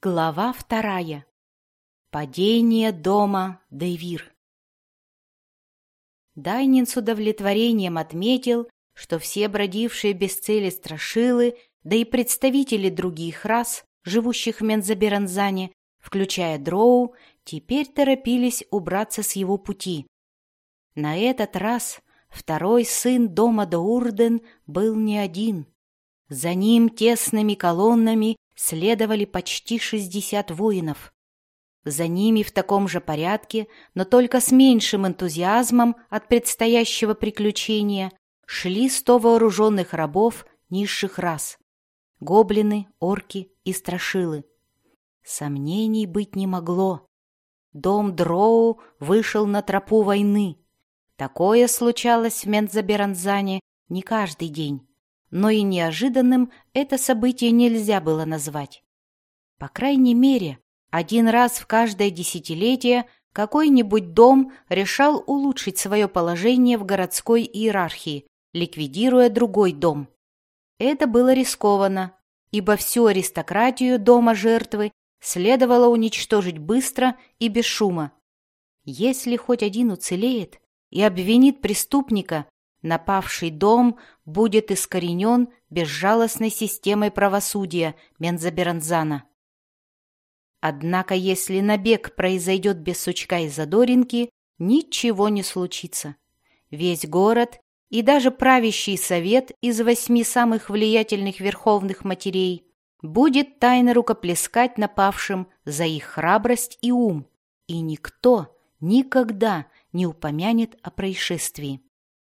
Глава 2. Падение дома Девир. Дайнин с удовлетворением отметил, что все бродившие без цели страшилы, да и представители других рас, живущих в Мензоберанзане, включая дроу, теперь торопились убраться с его пути. На этот раз второй сын дома Доурден был не один. За ним тесными колоннами следовали почти 60 воинов. За ними в таком же порядке, но только с меньшим энтузиазмом от предстоящего приключения, шли 100 вооруженных рабов низших рас — гоблины, орки и страшилы. Сомнений быть не могло. Дом Дроу вышел на тропу войны. Такое случалось в Мензоберанзане не каждый день. Но и неожиданным это событие нельзя было назвать. По крайней мере, один раз в каждое десятилетие какой-нибудь дом решал улучшить свое положение в городской иерархии, ликвидируя другой дом. Это было рискованно, ибо всю аристократию дома жертвы следовало уничтожить быстро и без шума. Если хоть один уцелеет и обвинит преступника, напавший дом будет искоренен безжалостной системой правосудия Мензоберанзана. Однако, если набег произойдет без сучка и задоринки, ничего не случится. Весь город и даже правящий совет из 8 самых влиятельных верховных матерей будет тайно рукоплескать напавшим за их храбрость и ум, и никто никогда не упомянет о происшествии.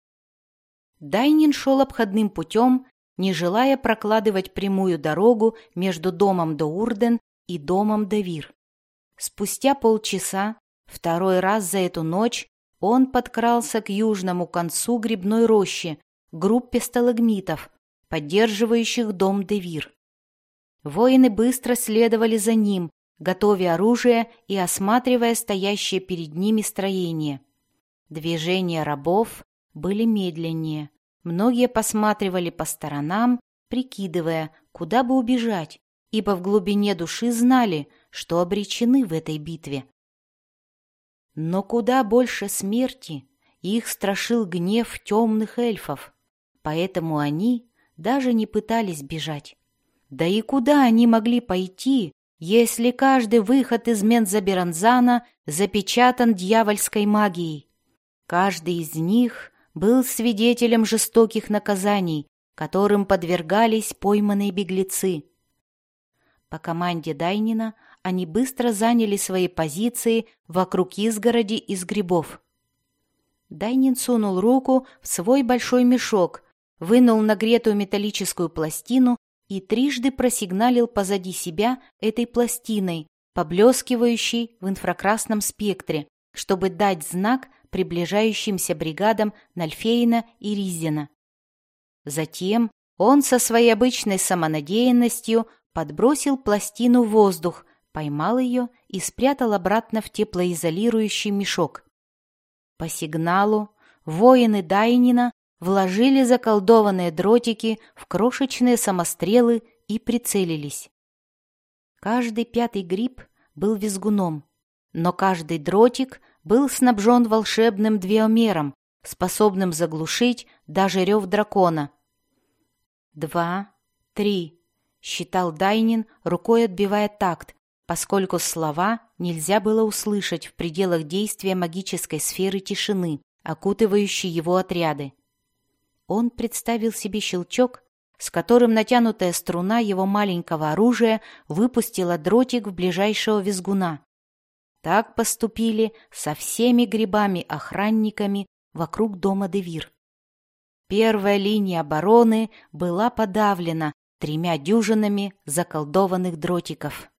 Дайнин шел обходным путем, не желая прокладывать прямую дорогу между домом Доурден и домом Девир. Спустя полчаса, второй раз за эту ночь, он подкрался к южному концу грибной рощи, группе сталагмитов, поддерживающих дом Девир. Воины быстро следовали за ним, готовя оружие и осматривая стоящее перед ними строение. Движения рабов были медленнее. Многие посматривали по сторонам, прикидывая, куда бы убежать, ибо в глубине души знали, что обречены в этой битве. Но куда больше смерти их страшил гнев темных эльфов, поэтому они даже не пытались бежать. Да и куда они могли пойти, если каждый выход из Мензоберанзана запечатан дьявольской магией? Каждый из них был свидетелем жестоких наказаний, которым подвергались пойманные беглецы. По команде Дайнина они быстро заняли свои позиции вокруг изгороди из грибов. Дайнин сунул руку в свой большой мешок, вынул нагретую металлическую пластину и трижды просигналил позади себя этой пластиной, поблескивающей в инфракрасном спектре, чтобы дать знак приближающимся бригадам Нальфейна и Ризена. Затем он со своей обычной самонадеянностью подбросил пластину в воздух, поймал ее и спрятал обратно в теплоизолирующий мешок. По сигналу воины Дайнина вложили заколдованные дротики в крошечные самострелы и прицелились. Каждый 5-й гриб был визгуном, но каждый дротик был снабжен волшебным двиомером, способным заглушить даже рев дракона. 2, 3, считал Дайнин, рукой отбивая такт, поскольку слова нельзя было услышать в пределах действия магической сферы тишины, окутывающей его отряды. Он представил себе щелчок, с которым натянутая струна его маленького оружия выпустила дротик в ближайшего визгуна. Так поступили со всеми грибами-охранниками вокруг дома Девир. Первая линия обороны была подавлена 3 дюжинами заколдованных дротиков.